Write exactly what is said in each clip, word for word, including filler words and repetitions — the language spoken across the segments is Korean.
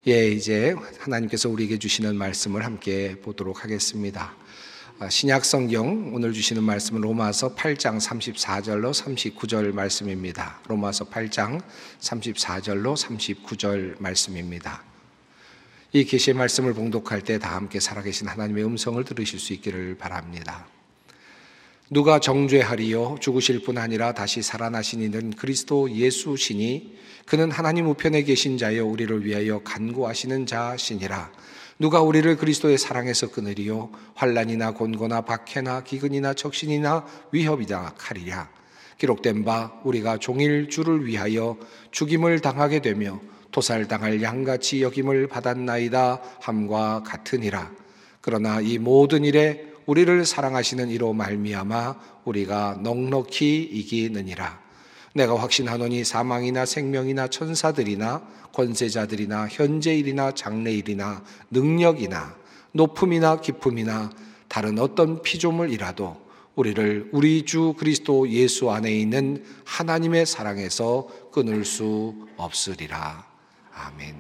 예, 이제 하나님께서 우리에게 주시는 말씀을 함께 보도록 하겠습니다. 신약 성경 오늘 주시는 말씀은 로마서 팔 장 삼십사 절로 삼십구 절 말씀입니다. 로마서 팔 장 삼십사 절로 삼십구 절 말씀입니다. 이 계시의 말씀을 봉독할 때 다 함께 살아계신 하나님의 음성을 들으실 수 있기를 바랍니다. 누가 정죄하리요? 죽으실 뿐 아니라 다시 살아나신 이는 그리스도 예수시니 그는 하나님 우편에 계신 자여 우리를 위하여 간구하시는 자시니라. 누가 우리를 그리스도의 사랑에서 끊으리요? 환난이나 곤고나 박해나 기근이나 적신이나 위협이나 칼이랴. 기록된 바 우리가 종일 주를 위하여 죽임을 당하게 되며 도살당할 양같이 여김을 받았나이다 함과 같으니라. 그러나 이 모든 일에 우리를 사랑하시는 이로 말미암아 우리가 넉넉히 이기느니라. 내가 확신하노니 사망이나 생명이나 천사들이나 권세자들이나 현재일이나 장래일이나 능력이나 높음이나 깊음이나 다른 어떤 피조물이라도 우리를 우리 주 그리스도 예수 안에 있는 하나님의 사랑에서 끊을 수 없으리라. 아멘.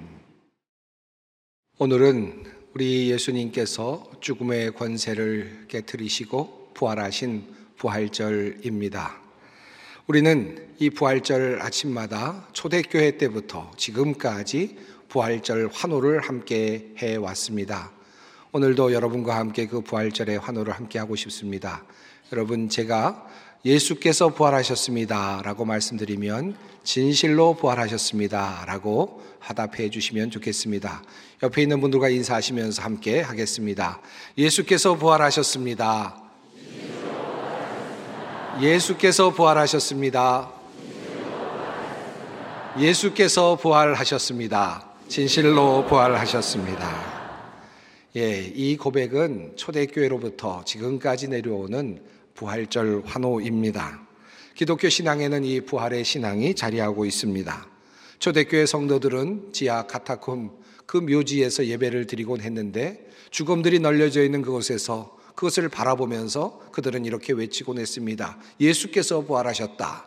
오늘은 우리 예수님께서 죽음의 권세를 깨트리시고 부활하신 부활절입니다. 우리는 이 부활절 아침마다 초대교회 때부터 지금까지 부활절 환호를 함께 해왔습니다. 오늘도 여러분과 함께 그 부활절의 환호를 함께 하고 싶습니다. 여러분, 제가 예수께서 부활하셨습니다 라고 말씀드리면 진실로 부활하셨습니다 라고 화답해 주시면 좋겠습니다. 옆에 있는 분들과 인사하시면서 함께 하겠습니다. 예수께서 부활하셨습니다. 예수께서 부활하셨습니다. 예수께서 부활하셨습니다. 진실로 부활하셨습니다. 예, 이 고백은 초대교회로부터 지금까지 내려오는 부활절 환호입니다. 기독교 신앙에는 이 부활의 신앙이 자리하고 있습니다. 초대교회 성도들은 지하 카타콤 그 묘지에서 예배를 드리곤 했는데 죽음들이 널려져 있는 그곳에서 그것을 바라보면서 그들은 이렇게 외치곤 했습니다. 예수께서 부활하셨다.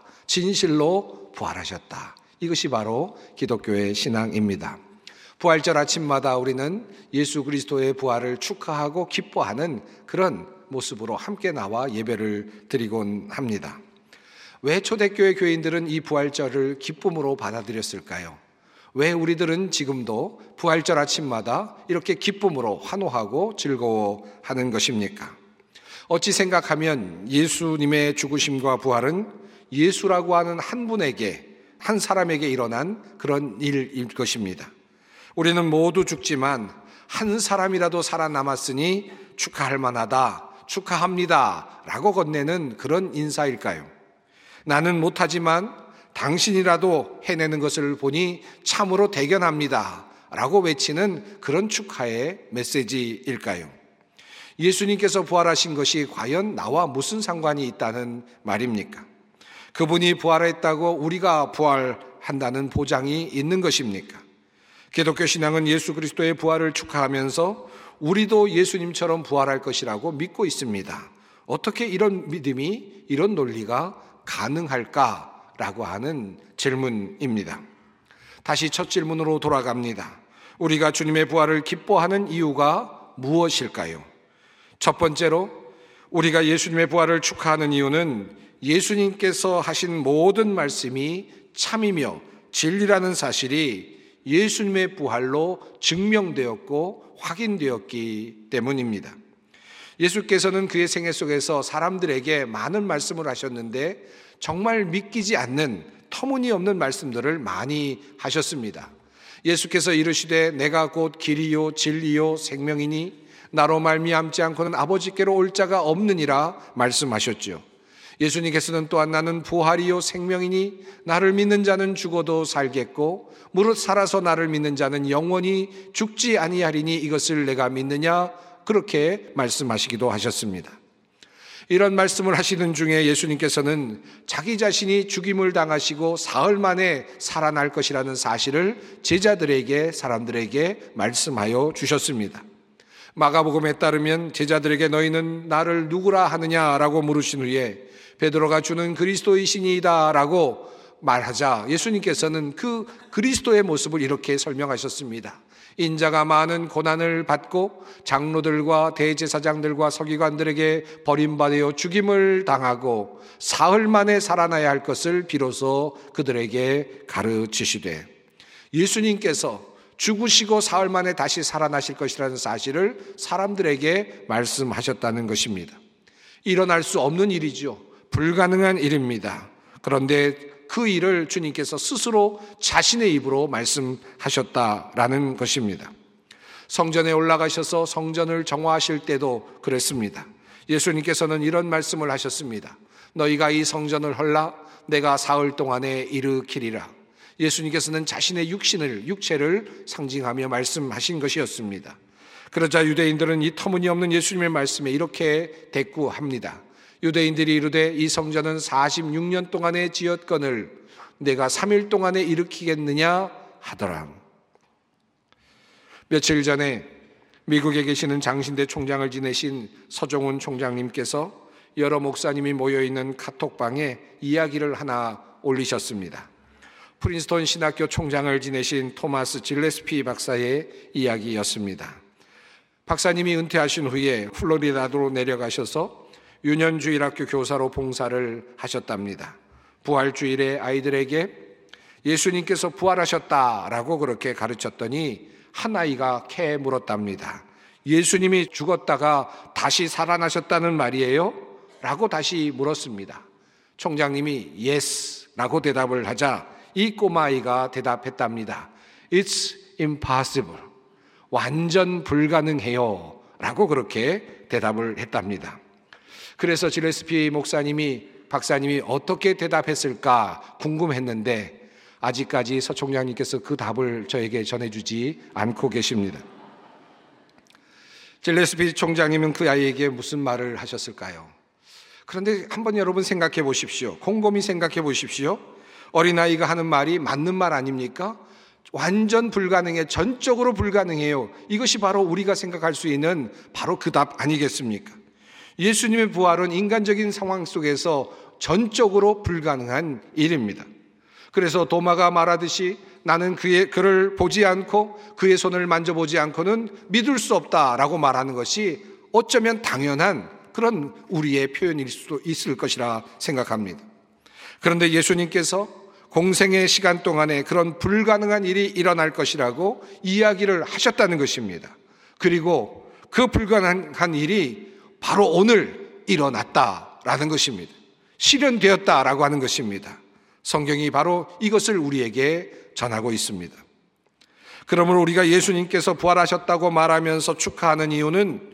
진실로 부활하셨다. 이것이 바로 기독교의 신앙입니다. 부활절 아침마다 우리는 예수 그리스도의 부활을 축하하고 기뻐하는 그런 모습으로 함께 나와 예배를 드리곤 합니다. 왜 초대교회 교인들은 이 부활절을 기쁨으로 받아들였을까요? 왜 우리들은 지금도 부활절 아침마다 이렇게 기쁨으로 환호하고 즐거워하는 것입니까? 어찌 생각하면 예수님의 죽으심과 부활은 예수라고 하는 한 분에게, 한 사람에게 일어난 그런 일일 것입니다. 우리는 모두 죽지만 한 사람이라도 살아남았으니 축하할 만하다, 축하합니다 라고 건네는 그런 인사일까요? 나는 못하지만 당신이라도 해내는 것을 보니 참으로 대견합니다 라고 외치는 그런 축하의 메시지일까요? 예수님께서 부활하신 것이 과연 나와 무슨 상관이 있다는 말입니까? 그분이 부활했다고 우리가 부활한다는 보장이 있는 것입니까? 기독교 신앙은 예수 그리스도의 부활을 축하하면서 우리도 예수님처럼 부활할 것이라고 믿고 있습니다. 어떻게 이런 믿음이, 이런 논리가 가능할까? 라고 하는 질문입니다. 다시 첫 질문으로 돌아갑니다. 우리가 주님의 부활을 기뻐하는 이유가 무엇일까요? 첫 번째로 우리가 예수님의 부활을 축하하는 이유는 예수님께서 하신 모든 말씀이 참이며 진리라는 사실이 예수님의 부활로 증명되었고 확인되었기 때문입니다. 예수께서는 그의 생애 속에서 사람들에게 많은 말씀을 하셨는데 정말 믿기지 않는 터무니없는 말씀들을 많이 하셨습니다. 예수께서 이르시되 내가 곧 길이요 진리요 생명이니 나로 말미암지 않고는 아버지께로 올 자가 없느니라 말씀하셨죠. 예수님께서는 또한 나는 부활이요 생명이니 나를 믿는 자는 죽어도 살겠고 무릇 살아서 나를 믿는 자는 영원히 죽지 아니하리니 이것을 내가 믿느냐 그렇게 말씀하시기도 하셨습니다. 이런 말씀을 하시는 중에 예수님께서는 자기 자신이 죽임을 당하시고 사흘 만에 살아날 것이라는 사실을 제자들에게, 사람들에게 말씀하여 주셨습니다. 마가복음에 따르면 제자들에게 너희는 나를 누구라 하느냐라고 물으신 후에 베드로가 주는 그리스도이시니이다 라고 말하자 예수님께서는 그 그리스도의 모습을 이렇게 설명하셨습니다. 인자가 많은 고난을 받고 장로들과 대제사장들과 서기관들에게 버림받아 죽임을 당하고 사흘 만에 살아나야 할 것을 비로소 그들에게 가르치시되, 예수님께서 죽으시고 사흘 만에 다시 살아나실 것이라는 사실을 사람들에게 말씀하셨다는 것입니다. 일어날 수 없는 일이죠. 불가능한 일입니다. 그런데 그 일을 주님께서 스스로 자신의 입으로 말씀하셨다라는 것입니다. 성전에 올라가셔서 성전을 정화하실 때도 그랬습니다. 예수님께서는 이런 말씀을 하셨습니다. 너희가 이 성전을 헐라 내가 사흘 동안에 일으키리라. 예수님께서는 자신의 육신을, 육체를 상징하며 말씀하신 것이었습니다. 그러자 유대인들은 이 터무니없는 예수님의 말씀에 이렇게 대꾸합니다. 유대인들이 이르되 이 성전은 사십육 년 동안에 지었거늘 내가 삼 일 동안에 일으키겠느냐 하더라. 며칠 전에 미국에 계시는 장신대 총장을 지내신 서종훈 총장님께서 여러 목사님이 모여있는 카톡방에 이야기를 하나 올리셨습니다. 프린스턴 신학교 총장을 지내신 토마스 질레스피 박사의 이야기였습니다. 박사님이 은퇴하신 후에 플로리다도로 내려가셔서 유년주일학교 교사로 봉사를 하셨답니다. 부활주일에 아이들에게 예수님께서 부활하셨다라고 그렇게 가르쳤더니 한 아이가 캐 물었답니다. 예수님이 죽었다가 다시 살아나셨다는 말이에요? 라고 다시 물었습니다. 총장님이 yes 라고 대답을 하자 이 꼬마아이가 대답했답니다. It's impossible. 완전 불가능해요. 라고 그렇게 대답을 했답니다. 그래서 질레스피 목사님이 박사님이 어떻게 대답했을까 궁금했는데 아직까지 서 총장님께서 그 답을 저에게 전해주지 않고 계십니다. 질레스피 총장님은 그 아이에게 무슨 말을 하셨을까요? 그런데 한번 여러분 생각해 보십시오. 곰곰이 생각해 보십시오. 어린아이가 하는 말이 맞는 말 아닙니까? 완전 불가능해, 전적으로 불가능해요. 이것이 바로 우리가 생각할 수 있는 바로 그 답 아니겠습니까? 예수님의 부활은 인간적인 상황 속에서 전적으로 불가능한 일입니다. 그래서 도마가 말하듯이 나는 그의, 그를 보지 않고 그의 손을 만져보지 않고는 믿을 수 없다라고 말하는 것이 어쩌면 당연한 그런 우리의 표현일 수도 있을 것이라 생각합니다. 그런데 예수님께서 공생의 시간 동안에 그런 불가능한 일이 일어날 것이라고 이야기를 하셨다는 것입니다. 그리고 그 불가능한 일이 바로 오늘 일어났다라는 것입니다. 실현되었다라고 하는 것입니다. 성경이 바로 이것을 우리에게 전하고 있습니다. 그러므로 우리가 예수님께서 부활하셨다고 말하면서 축하하는 이유는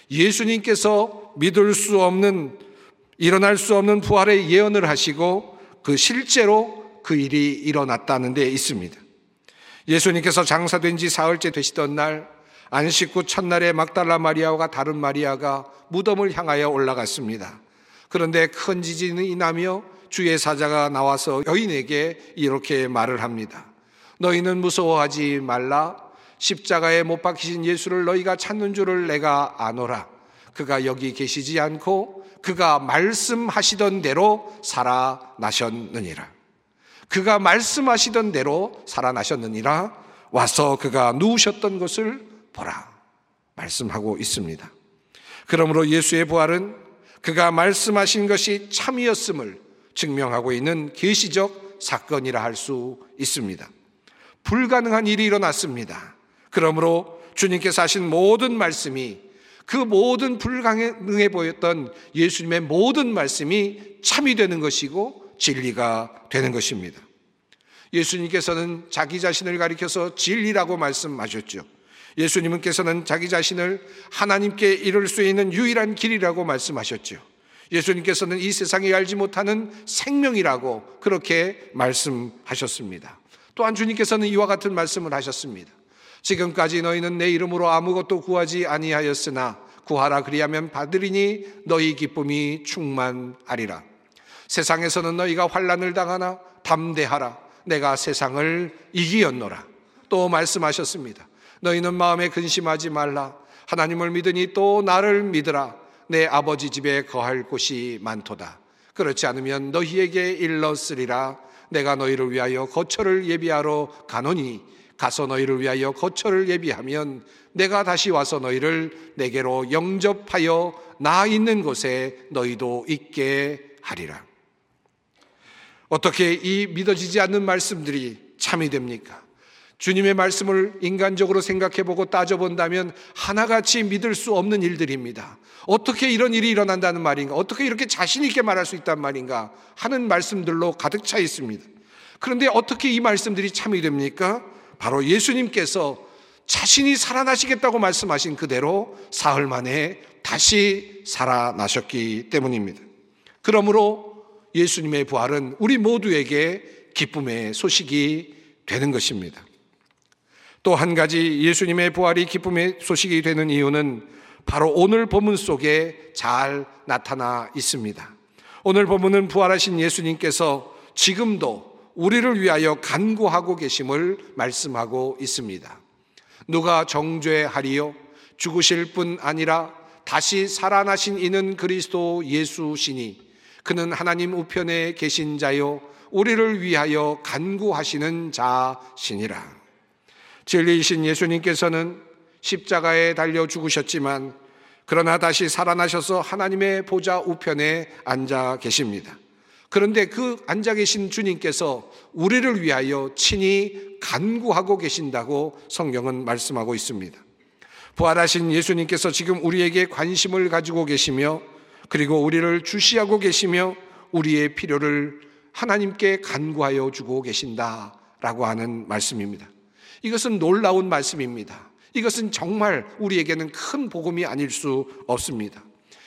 예수님께서 믿을 수 없는, 일어날 수 없는 부활의 예언을 하시고 그 실제로 그 일이 일어났다는 데 있습니다. 예수님께서 장사된 지 사흘째 되시던 날 안식 후 첫날에 막달라 마리아와 다른 마리아가 무덤을 향하여 올라갔습니다. 그런데 큰 지진이 나며 주의 사자가 나와서 여인에게 이렇게 말을 합니다. 너희는 무서워하지 말라. 십자가에 못 박히신 예수를 너희가 찾는 줄을 내가 아노라. 그가 여기 계시지 않고 그가 말씀하시던 대로 살아나셨느니라. 그가 말씀하시던 대로 살아나셨느니라. 와서 그가 누우셨던 것을 보라 말씀하고 있습니다. 그러므로 예수의 부활은 그가 말씀하신 것이 참이었음을 증명하고 있는 계시적 사건이라 할 수 있습니다. 불가능한 일이 일어났습니다. 그러므로 주님께서 하신 모든 말씀이, 그 모든 불가능해 보였던 예수님의 모든 말씀이 참이 되는 것이고 진리가 되는 것입니다. 예수님께서는 자기 자신을 가리켜서 진리라고 말씀하셨죠. 예수님께서는 자기 자신을 하나님께 이룰 수 있는 유일한 길이라고 말씀하셨죠. 예수님께서는 이 세상에 알지 못하는 생명이라고 그렇게 말씀하셨습니다. 또한 주님께서는 이와 같은 말씀을 하셨습니다. 지금까지 너희는 내 이름으로 아무것도 구하지 아니하였으나 구하라 그리하면 받으리니 너희 기쁨이 충만하리라. 세상에서는 너희가 환난을 당하나 담대하라. 내가 세상을 이기었노라. 또 말씀하셨습니다. 너희는 마음에 근심하지 말라. 하나님을 믿으니 또 나를 믿으라. 내 아버지 집에 거할 곳이 많도다. 그렇지 않으면 너희에게 일렀으리라. 내가 너희를 위하여 거처를 예비하러 가노니 가서 너희를 위하여 거처를 예비하면 내가 다시 와서 너희를 내게로 영접하여 나 있는 곳에 너희도 있게 하리라. 어떻게 이 믿어지지 않는 말씀들이 참이 됩니까? 주님의 말씀을 인간적으로 생각해보고 따져본다면 하나같이 믿을 수 없는 일들입니다. 어떻게 이런 일이 일어난다는 말인가? 어떻게 이렇게 자신 있게 말할 수 있단 말인가? 하는 말씀들로 가득 차 있습니다. 그런데 어떻게 이 말씀들이 참이 됩니까? 바로 예수님께서 자신이 살아나시겠다고 말씀하신 그대로 사흘 만에 다시 살아나셨기 때문입니다. 그러므로 예수님의 부활은 우리 모두에게 기쁨의 소식이 되는 것입니다. 또 한 가지 예수님의 부활이 기쁨의 소식이 되는 이유는 바로 오늘 본문 속에 잘 나타나 있습니다. 오늘 본문은 부활하신 예수님께서 지금도 우리를 위하여 간구하고 계심을 말씀하고 있습니다. 누가 정죄하리요? 죽으실 뿐 아니라 다시 살아나신 이는 그리스도 예수시니 그는 하나님 우편에 계신 자요 우리를 위하여 간구하시는 자시니라. 진리이신 예수님께서는 십자가에 달려 죽으셨지만 그러나 다시 살아나셔서 하나님의 보좌 우편에 앉아 계십니다. 그런데 그 앉아 계신 주님께서 우리를 위하여 친히 간구하고 계신다고 성경은 말씀하고 있습니다. 부활하신 예수님께서 지금 우리에게 관심을 가지고 계시며 그리고 우리를 주시하고 계시며 우리의 필요를 하나님께 간구하여 주고 계신다라고 하는 말씀입니다. 이것은 놀라운 말씀입니다. 이것은 정말 우리에게는 큰 복음이 아닐 수 없습니다.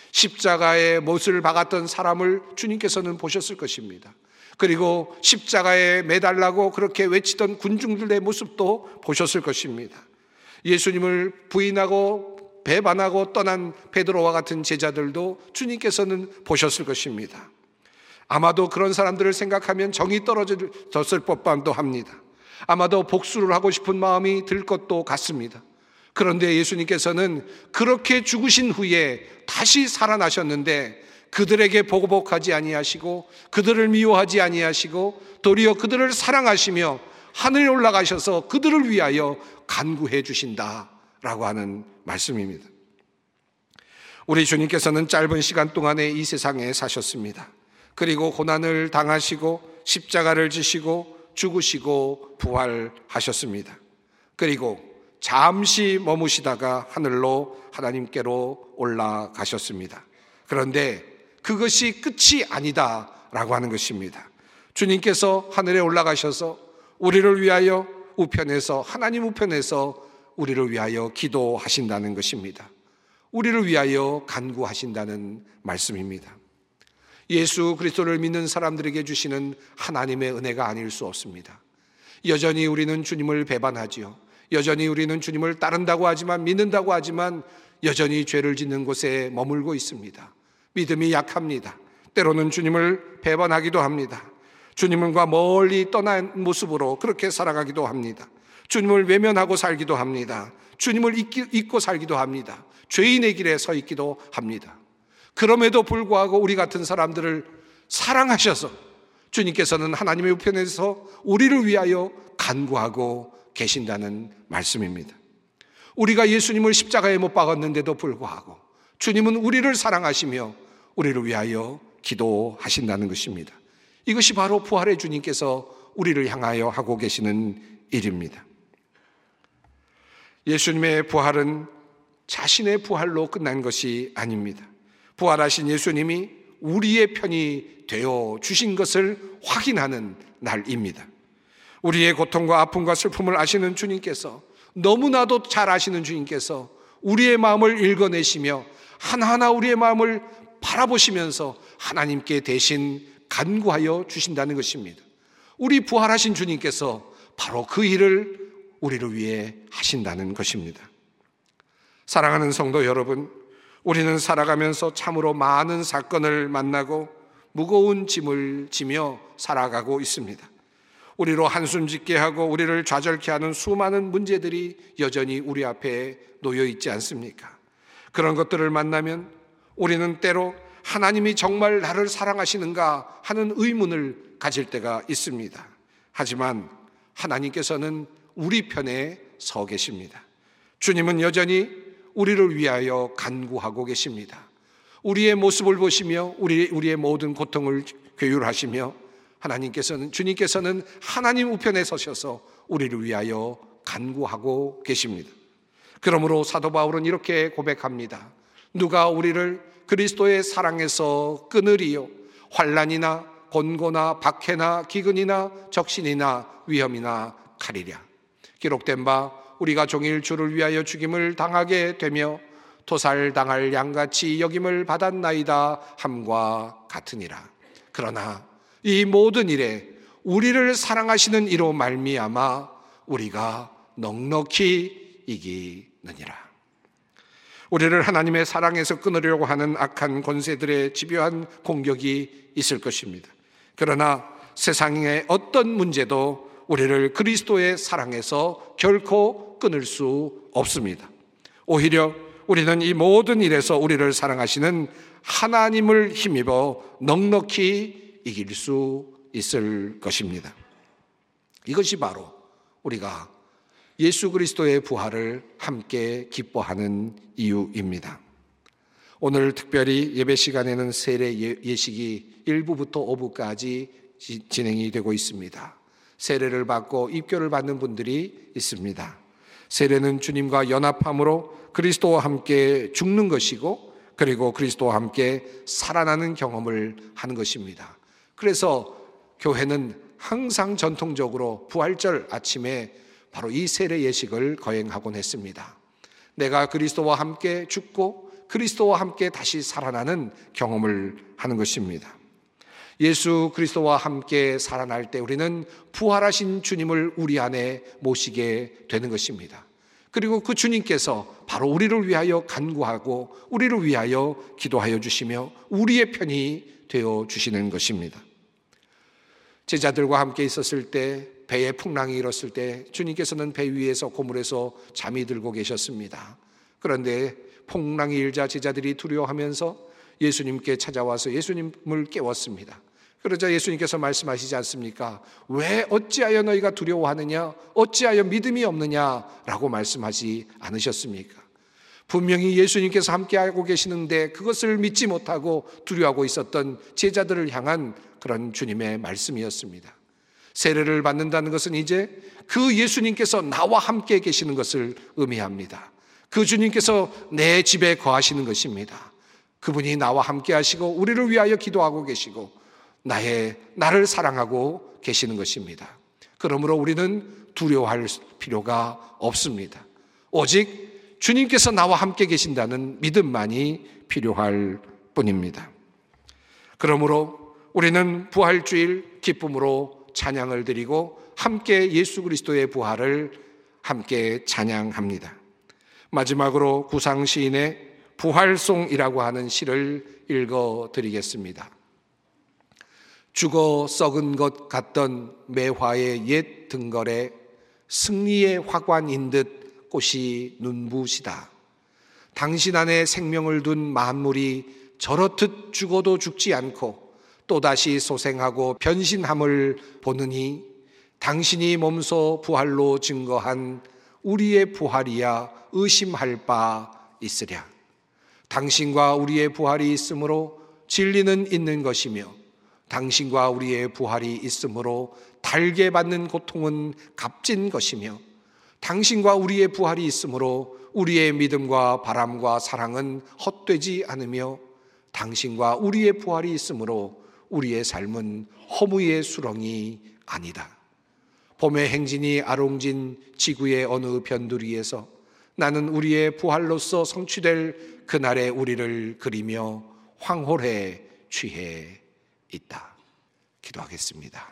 십자가에 못을 박았던 사람을 주님께서는 보셨을 것입니다. 그리고 십자가에 매달라고 그렇게 외치던 군중들의 모습도 보셨을 것입니다. 예수님을 부인하고 배반하고 떠난 베드로와 같은 제자들도 주님께서는 보셨을 것입니다. 아마도 그런 사람들을 생각하면 정이 떨어졌을 법도 합니다. 아마도 복수를 하고 싶은 마음이 들 것도 같습니다. 그런데 예수님께서는 그렇게 죽으신 후에 다시 살아나셨는데 그들에게 보복하지 아니하시고 그들을 미워하지 아니하시고 도리어 그들을 사랑하시며 하늘에 올라가셔서 그들을 위하여 간구해 주신다라고 하는 말씀입니다. 우리 주님께서는 짧은 시간 동안에 이 세상에 사셨습니다. 그리고 고난을 당하시고 십자가를 지시고 죽으시고 부활하셨습니다. 그리고 잠시 머무시다가 하늘로 하나님께로 올라가셨습니다. 그런데 그것이 끝이 아니다라고 하는 것입니다. 주님께서 하늘에 올라가셔서 우리를 위하여 우편에서 하나님 우편에서 우리를 위하여 기도하신다는 것입니다. 우리를 위하여 간구하신다는 말씀입니다. 예수 그리스도를 믿는 사람들에게 주시는 하나님의 은혜가 아닐 수 없습니다. 여전히 우리는 주님을 배반하지요. 여전히 우리는 주님을 따른다고 하지만 믿는다고 하지만 여전히 죄를 짓는 곳에 머물고 있습니다. 믿음이 약합니다. 때로는 주님을 배반하기도 합니다. 주님과 멀리 떠난 모습으로 그렇게 살아가기도 합니다. 주님을 외면하고 살기도 합니다. 주님을 잊고 살기도 합니다. 죄인의 길에 서 있기도 합니다. 그럼에도 불구하고 우리 같은 사람들을 사랑하셔서 주님께서는 하나님의 우편에서 우리를 위하여 간구하고 계신다는 말씀입니다. 우리가 예수님을 십자가에 못 박았는데도 불구하고 주님은 우리를 사랑하시며 우리를 위하여 기도하신다는 것입니다. 이것이 바로 부활의 주님께서 우리를 향하여 하고 계시는 일입니다. 예수님의 부활은 자신의 부활로 끝난 것이 아닙니다. 부활하신 예수님이 우리의 편이 되어 주신 것을 확인하는 날입니다. 우리의 고통과 아픔과 슬픔을 아시는 주님께서, 너무나도 잘 아시는 주님께서 우리의 마음을 읽어내시며 하나하나 우리의 마음을 바라보시면서 하나님께 대신 간구하여 주신다는 것입니다. 우리 부활하신 주님께서 바로 그 일을 우리를 위해 하신다는 것입니다. 사랑하는 성도 여러분, 우리는 살아가면서 참으로 많은 사건을 만나고 무거운 짐을 지며 살아가고 있습니다. 우리로 한숨 짓게 하고 우리를 좌절케 하는 수많은 문제들이 여전히 우리 앞에 놓여 있지 않습니까? 그런 것들을 만나면 우리는 때로 하나님이 정말 나를 사랑하시는가 하는 의문을 가질 때가 있습니다. 하지만 하나님께서는 우리 편에 서 계십니다. 주님은 여전히 우리를 위하여 간구하고 계십니다. 우리의 모습을 보시며 우리, 우리의 모든 고통을 괴율하시며 하나님께서는, 주님께서는 하나님 우편에 서셔서 우리를 위하여 간구하고 계십니다. 그러므로 사도 바울은 이렇게 고백합니다. 누가 우리를 그리스도의 사랑에서 끊으리요? 환난이나 곤고나 박해나 기근이나 적신이나 위험이나 칼이랴. 기록된 바 우리가 종일 주를 위하여 죽임을 당하게 되며 토살당할 양같이 여김을 받았나이다 함과 같으니라. 그러나 이 모든 일에 우리를 사랑하시는 이로 말미암아 우리가 넉넉히 이기느니라. 우리를 하나님의 사랑에서 끊으려고 하는 악한 권세들의 집요한 공격이 있을 것입니다. 그러나 세상의 어떤 문제도 우리를 그리스도의 사랑에서 결코 끊을 수 없습니다. 오히려 우리는 이 모든 일에서 우리를 사랑하시는 하나님을 힘입어 넉넉히 이길 수 있을 것입니다. 이것이 바로 우리가 예수 그리스도의 부활을 함께 기뻐하는 이유입니다. 오늘 특별히 예배 시간에는 세례 예식이 일 부부터 오 부까지 진행이 되고 있습니다. 세례를 받고 입교를 받는 분들이 있습니다. 세례는 주님과 연합함으로 그리스도와 함께 죽는 것이고 그리고 그리스도와 함께 살아나는 경험을 하는 것입니다. 그래서 교회는 항상 전통적으로 부활절 아침에 바로 이 세례 예식을 거행하곤 했습니다. 내가 그리스도와 함께 죽고 그리스도와 함께 다시 살아나는 경험을 하는 것입니다. 예수 그리스도와 함께 살아날 때 우리는 부활하신 주님을 우리 안에 모시게 되는 것입니다. 그리고 그 주님께서 바로 우리를 위하여 간구하고 우리를 위하여 기도하여 주시며 우리의 편이 되어 주시는 것입니다. 제자들과 함께 있었을 때 배에 풍랑이 일었을 때 주님께서는 배 위에서 고물에서 잠이 들고 계셨습니다. 그런데 풍랑이 일자 제자들이 두려워하면서 예수님께 찾아와서 예수님을 깨웠습니다. 그러자 예수님께서 말씀하시지 않습니까? 왜 어찌하여 너희가 두려워하느냐? 어찌하여 믿음이 없느냐라고 말씀하지 않으셨습니까? 분명히 예수님께서 함께하고 계시는데 그것을 믿지 못하고 두려워하고 있었던 제자들을 향한 그런 주님의 말씀이었습니다. 세례를 받는다는 것은 이제 그 예수님께서 나와 함께 계시는 것을 의미합니다. 그 주님께서 내 집에 거하시는 것입니다. 그분이 나와 함께 하시고 우리를 위하여 기도하고 계시고 나의 나를 사랑하고 계시는 것입니다. 그러므로 우리는 두려워할 필요가 없습니다. 오직 주님께서 나와 함께 계신다는 믿음만이 필요할 뿐입니다. 그러므로 우리는 부활주일 기쁨으로 찬양을 드리고 함께 예수 그리스도의 부활을 함께 찬양합니다. 마지막으로 구상 시인의 부활송이라고 하는 시를 읽어드리겠습니다. 죽어 썩은 것 같던 매화의 옛 등걸에 승리의 화관인 듯 꽃이 눈부시다. 당신 안에 생명을 둔 만물이 저렇듯 죽어도 죽지 않고 또다시 소생하고 변신함을 보느니 당신이 몸소 부활로 증거한 우리의 부활이야 의심할 바 있으랴. 당신과 우리의 부활이 있으므로 진리는 있는 것이며 당신과 우리의 부활이 있으므로 달게 받는 고통은 값진 것이며 당신과 우리의 부활이 있으므로 우리의 믿음과 바람과 사랑은 헛되지 않으며 당신과 우리의 부활이 있으므로 우리의 삶은 허무의 수렁이 아니다. 봄의 행진이 아롱진 지구의 어느 변두리에서 나는 우리의 부활로서 성취될 그날의 우리를 그리며 황홀해 취해 있다. 기도하겠습니다.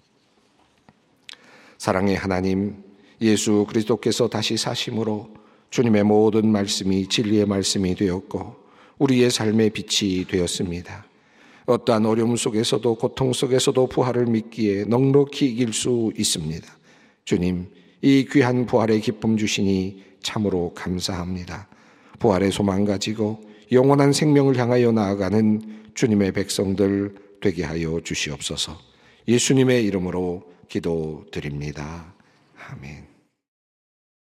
사랑의 하나님, 예수 그리스도께서 다시 사심으로 주님의 모든 말씀이 진리의 말씀이 되었고 우리의 삶의 빛이 되었습니다. 어떠한 어려움 속에서도 고통 속에서도 부활을 믿기에 넉넉히 이길 수 있습니다. 주님, 이 귀한 부활의 기쁨 주시니 참으로 감사합니다. 부활의 소망 가지고 영원한 생명을 향하여 나아가는 주님의 백성들 되게 하여 주시옵소서. 예수님의 이름으로 기도드립니다. 아멘.